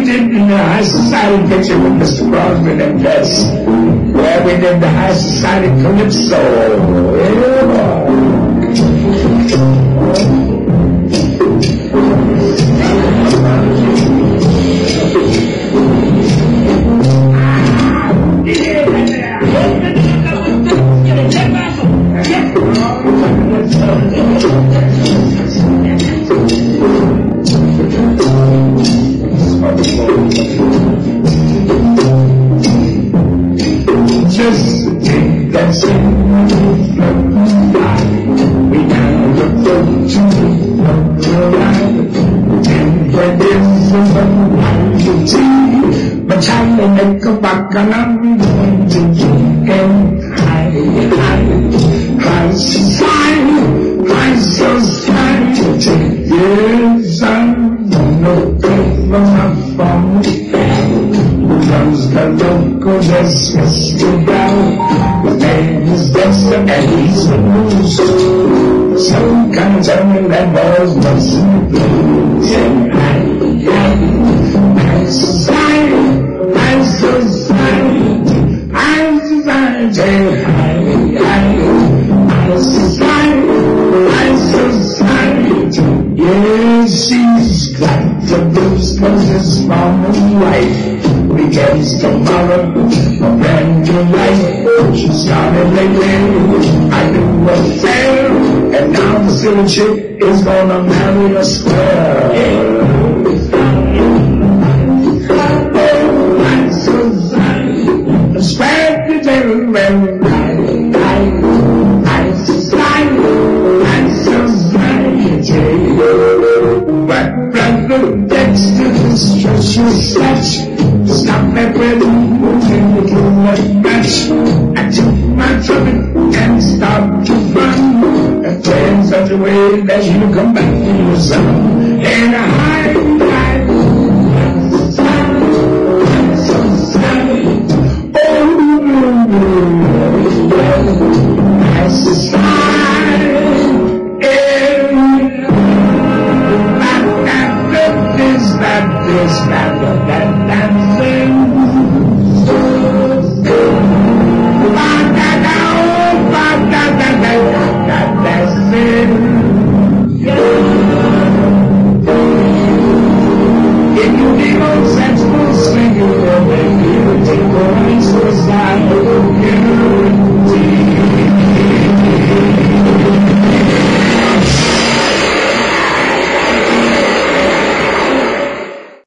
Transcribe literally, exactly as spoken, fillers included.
we did in the high society picture with Mister Crosby and Guess, where we did the high society calypso. Yeah. Just take that same we down the road to the line, and for this is a one tea, but I will make a buck and I'm going to drink and high, high, high society, high society. Yes, I'm no good for my phone. Comes the local just Mister Brown. His name is Dexter and he's the moose. Some kind of tell me that boy's must be blues. And I, I, I society, I society, I society, I, I, I society, I society. Yes, she's got the blues cause his mama's wife. Begins tomorrow, a brand new life. She started lately, I knew a fair, and now the silly chick is gonna marry a square. Oh, I'm so sorry, spread the devil when I, I, I'm so sorry, I'm so sorry, but brother Dexter, this treacherous such. Stop that rhythm, moving the too match. I took my trumpet and start to run, and play in such a way that you come back to the sun. And a high, high, I'm so sorry. Oh, my society, that, that, this, that, this, that, that, that, that. If you need old sensible swing, you will make you take the resource down.